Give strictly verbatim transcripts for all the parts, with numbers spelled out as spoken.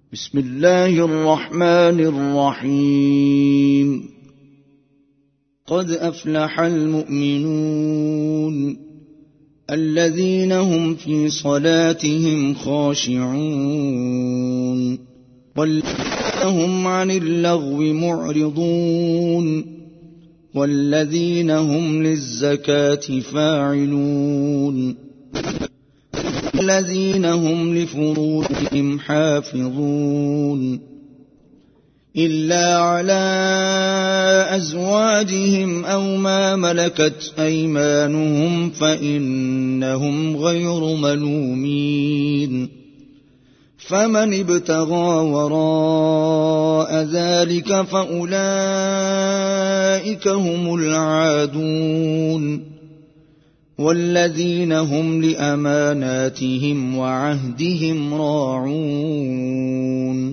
بسم الله الرحمن الرحيم. قد أفلح المؤمنون الذين هم في صلاتهم خاشعون والذين هم عن اللغو معرضون والذين هم للزكاة فاعلون الذين هم لفروجهم حافظون إلا على أزواجهم أو ما ملكت أيمانهم فإنهم غير ملومين. فمن ابتغى وراء ذلك فأولئك هم العادون والذين هم لأماناتهم وعهدهم راعون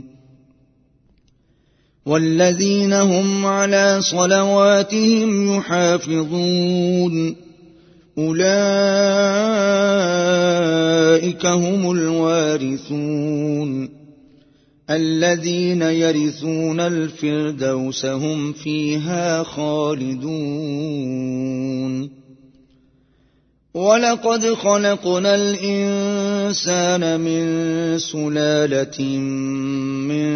والذين هم على صلواتهم يحافظون أولئك هم الوارثون الذين يرثون الفردوس هم فيها خالدون. ولقد خلقنا الإنسان من سلالة من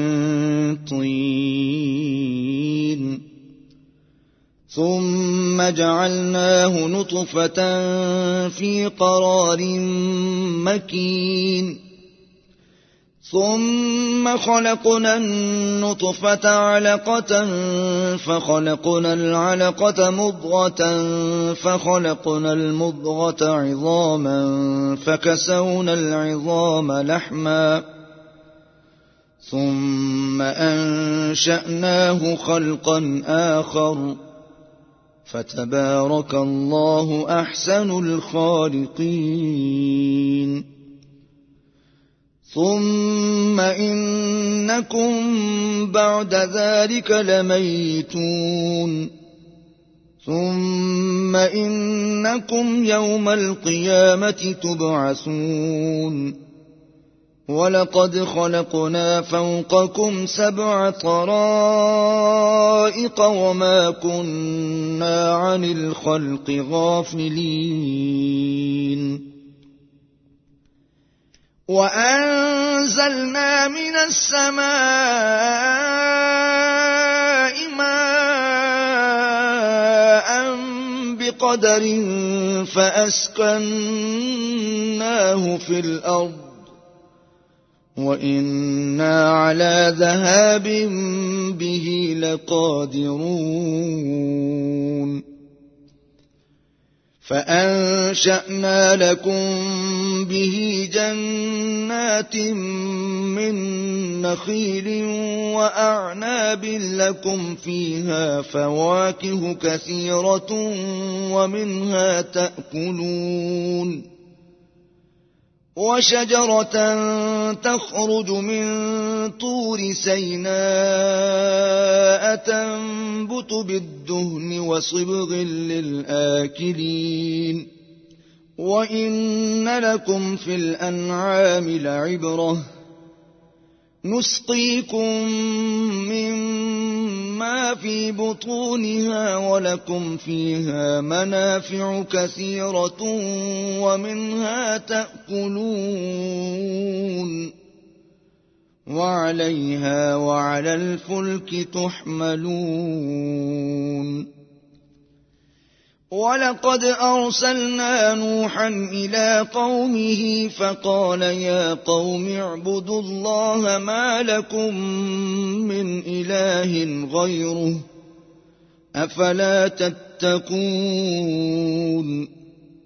طين ثم جعلناه نطفة في قرار مكين ثم خلقنا النطفة علقة فخلقنا العلقة مضغة فخلقنا المضغة عظاما فكسونا العظام لحما ثم أنشأناه خلقا آخر فتبارك الله أحسن الخالقين. ثم إنكم بعد ذلك لميتون ثم إنكم يوم القيامة تبعثون. ولقد خلقنا فوقكم سبع طرائق وما كنا عن الخلق غافلين. وأنزلنا من السماء ماء بقدر فأسكناه في الأرض وإنا على ذهاب به لقادرون. فأنشأنا لكم به جنات من نخيل وأعناب لكم فيها فواكه كثيرة ومنها تأكلون. وشجرة تخرج من طور سيناء تنبت بالدهن وصبغ للآكلين. وإن لكم في الأنعام لعبرة نسقيكم مما في بطونها ولكم فيها منافع كثيرة ومنها تأكلون وعليها وعلى الفلك تحملون. ولقد أرسلنا نوحا إلى قومه فقال يا قوم اعبدوا الله ما لكم من إله غيره أفلا تتقون.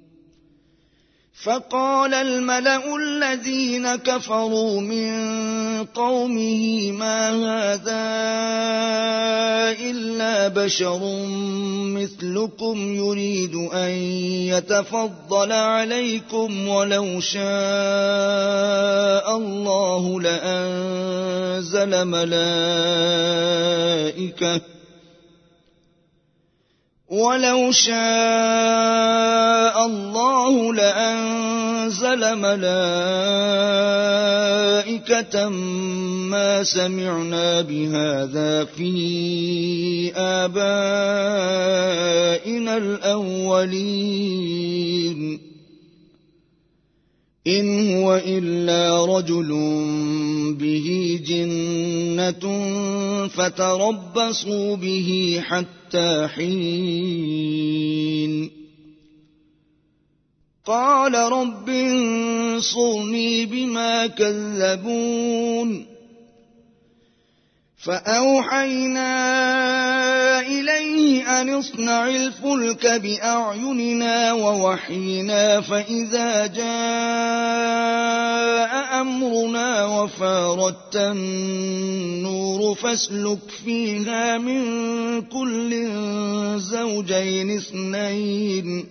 فقال الملأ الذين كفروا من قومه ما هذا إلا بشر مثلكم يريد أن يتفضل عليكم ولو شاء الله لأنزل ملائكة ولو شاء الله لأنزل ملائكة ما سمعنا بهذا في آبائنا الأولين إن هو إلا رجل به جنة فتربصوا به حتى حين قال رب انصرني بما كذبون فأوحينا إليه أن اصنع الفلك بأعيننا ووحينا فإذا جاء أمرنا وفاردت النور فاسلك فيها من كل زوجين اثنين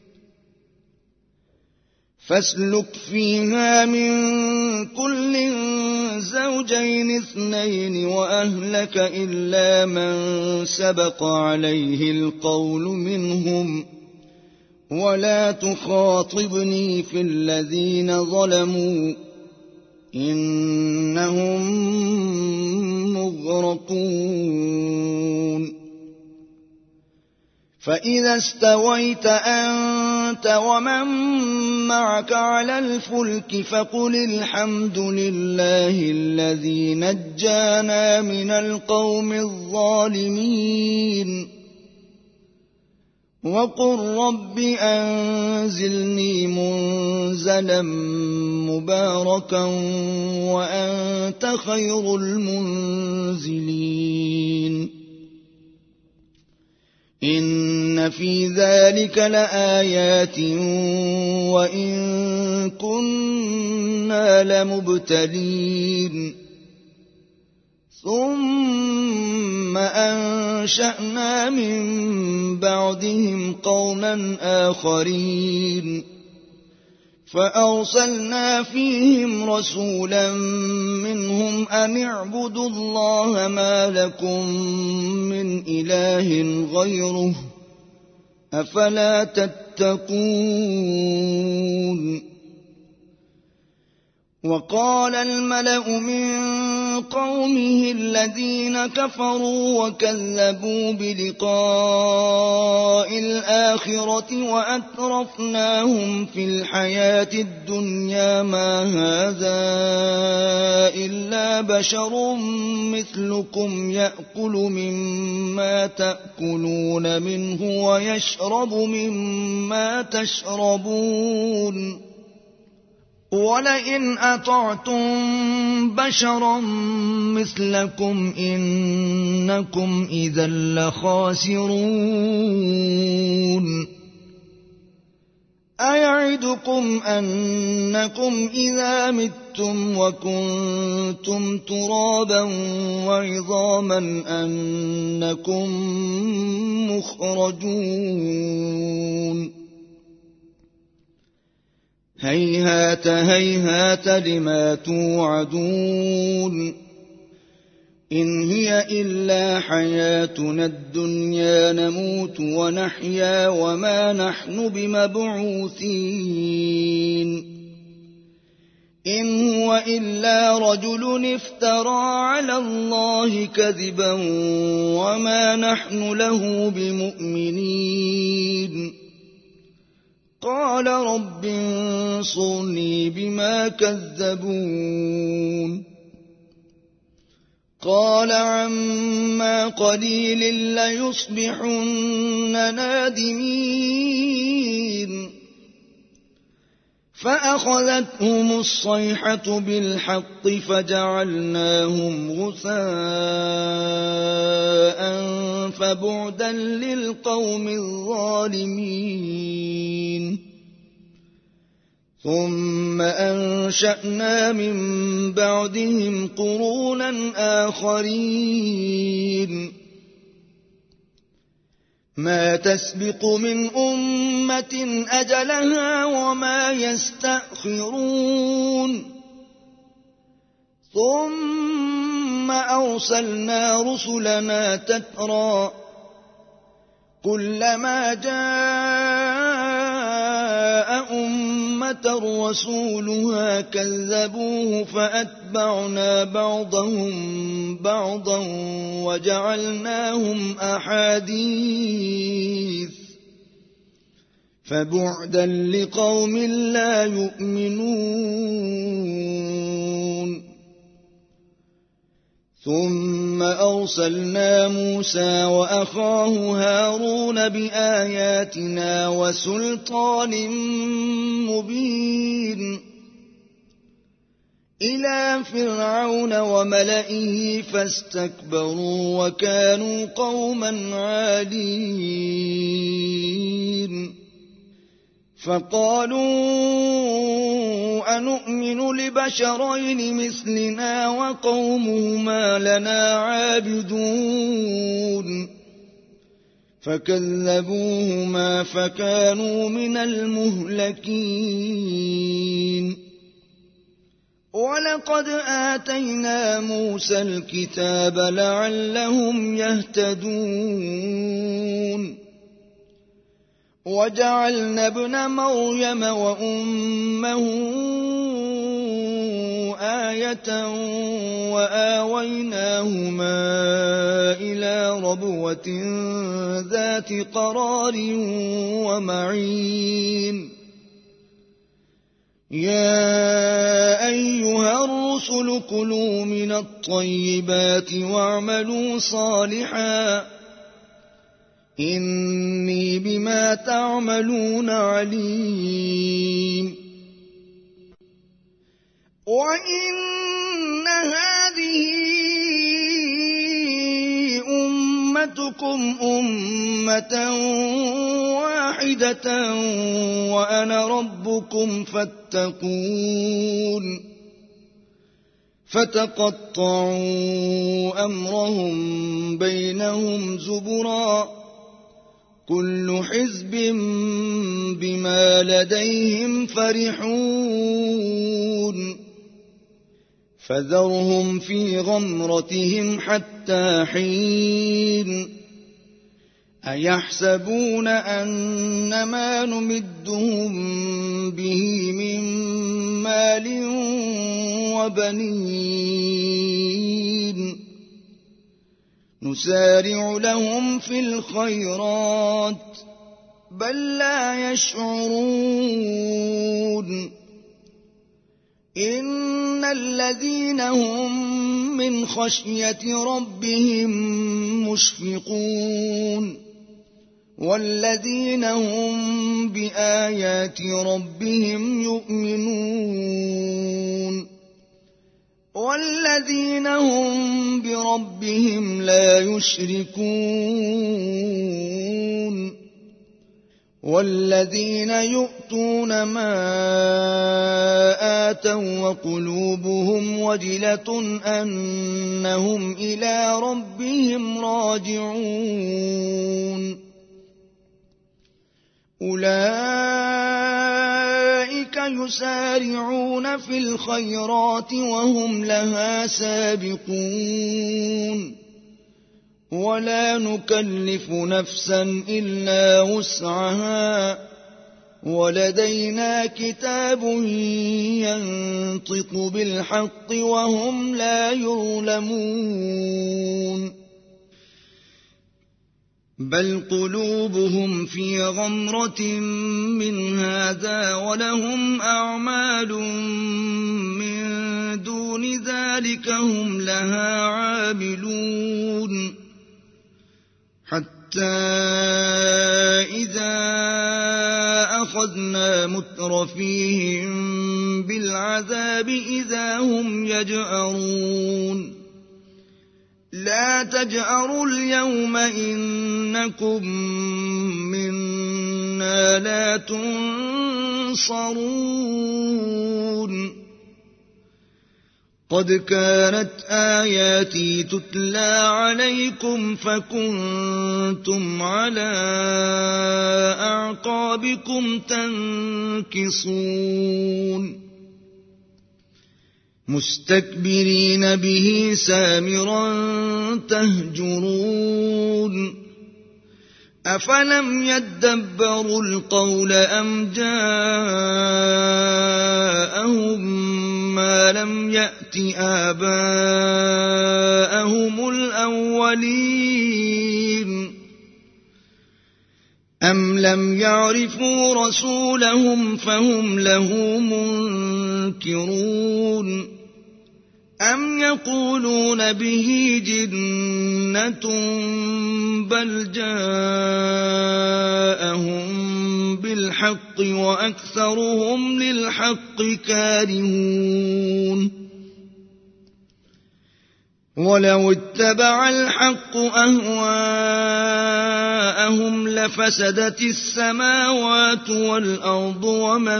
فاسلك فيها من كل زوجين اثنين وأهلك إلا من سبق عليه القول منهم ولا تخاطبني في الذين ظلموا إنهم مغرقون فإذا استويت أنت ومن معك على الفلك فقل الحمد لله الذي نجانا من القوم الظالمين وقل رب أنزلني منزلا مباركا وأنت خير المنزلين إن في ذلك لآيات وإن كنا لمبتلين ثم أنشأنا من بعدهم قوما آخرين فأرسلنا فيهم رسولا منهم أن اعبدوا الله ما لكم من إله غيره أفلا تتقون وقال الملأ من قومه الذين كفروا وكذبوا بلقاء الآخرة وأترفناهم في الحياة الدنيا ما هذا إلا بشر مثلكم يأكل مما تأكلون منه ويشرب مما تشربون ولئن أطعتم بشرا مثلكم إنكم إذا لخاسرون أيعدكم أنكم إذا متم وكنتم ترابا وعظاما أنكم مخرجون هيهات هيهات لما توعدون إن هي إلا حياتنا الدنيا نموت ونحيا وما نحن بمبعوثين إن هو إلا رجل افترى على الله كذبا وما نحن له بمؤمنين قال رب انصرني بما كذبون قال عما قليل ليصبحن نادمين فأخذتهم الصيحة بالحق فجعلناهم غثاء فبعدا للقوم الظالمين ثم أنشأنا من بعدهم قرونا آخرين ما تسبق من أمة أجلها وما يستأخرون ثم أرسلنا رسلنا تترى كلما جاء أمة رسولها كذبوه فأتبعنا بعضهم بعضا وجعلناهم أحاديث فبعدا لقوم لا يؤمنون ثم أرسلنا موسى وأخاه هارون بآياتنا وسلطان مبين إلى فرعون وملئه فاستكبروا وكانوا قوما عالين فقالوا أنؤمن لبشرين مثلنا وقومهما لنا عابدون فكذبوهما فكانوا من المهلكين ولقد آتينا موسى الكتاب لعلهم يهتدون وجعلنا ابن مريم وأمه آية وآويناهما إلى ربوة ذات قرار ومعين يا أيها الرسل كلوا من الطيبات واعملوا صالحا إني بما تعملون عليم وإن هذه أمتكم أمة واحدة وأنا ربكم فاتقون فتقطعوا أمرهم بينهم زبرا كل حزب بما لديهم فرحون فذرهم في غمرتهم حتى حين أيحسبون أن ما نمدهم به من مال وبنين نسارع لهم في الخيرات بل لا يشعرون إن الذين هم من خشية ربهم مشفقون والذين هم بآيات ربهم يؤمنون والذين هم بربهم لا يشركون والذين يؤتون ما آتوا وقلوبهم وجلة أنهم إلى ربهم راجعون أولئك يسارعون في الخيرات وهم لها سابقون ولا نكلف نفسا إلا وسعها ولدينا كتاب ينطق بالحق وهم لا يظلمون بل قلوبهم في غمرة من هذا ولهم أعمال من دون ذلك هم لها عاملون حتى إذا أخذنا مترفيهم بالعذاب إذا هم يجأرون لا تجأروا اليوم إنكم منا لا تنصرون قد كانت آياتي تتلى عليكم فكنتم على أعقابكم تنكصون مستكبرين به سامرا تهجرون أفلم يدبروا القول أم جاءهم ما لم يأت آباءهم الأولين أم لم يعرفوا رسولهم فهم له منكرون أم يقولون به جنة بل جاءهم بالحق وأكثرهم للحق كارهون ولو اتبع الحق أهواءهم لفسدت السماوات والأرض ومن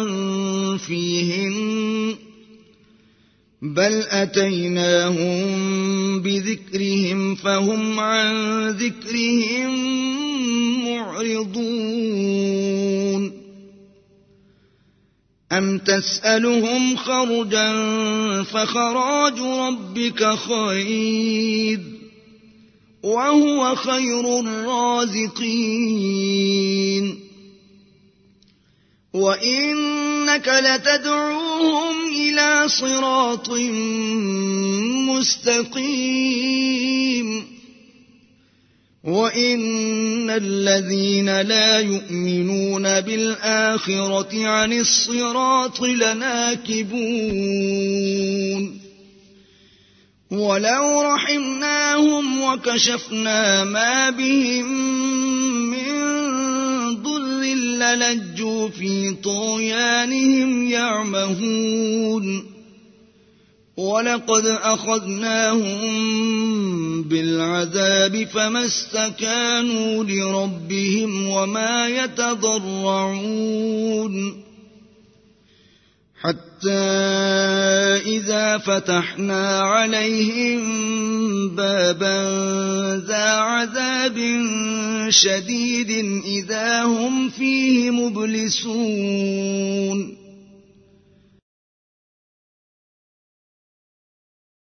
فيهن بل أتيناهم بذكرهم فهم عن ذكرهم معرضون أم تسألهم خرجا فخراج ربك خير وهو خير الرازقين وإنك لتدعوهم إلى صراط مستقيم وإن الذين لا يؤمنون بالآخرة عن الصراط لناكبون ولو رحمناهم وكشفنا ما بهم من ضر للجوا في طغيانهم يعمهون ولقد أخذناهم بالعذاب فما استكانوا لربهم وما يتضرعون حتى إذا فتحنا عليهم بابا ذا عذاب شديد إذا هم فيه مبلسون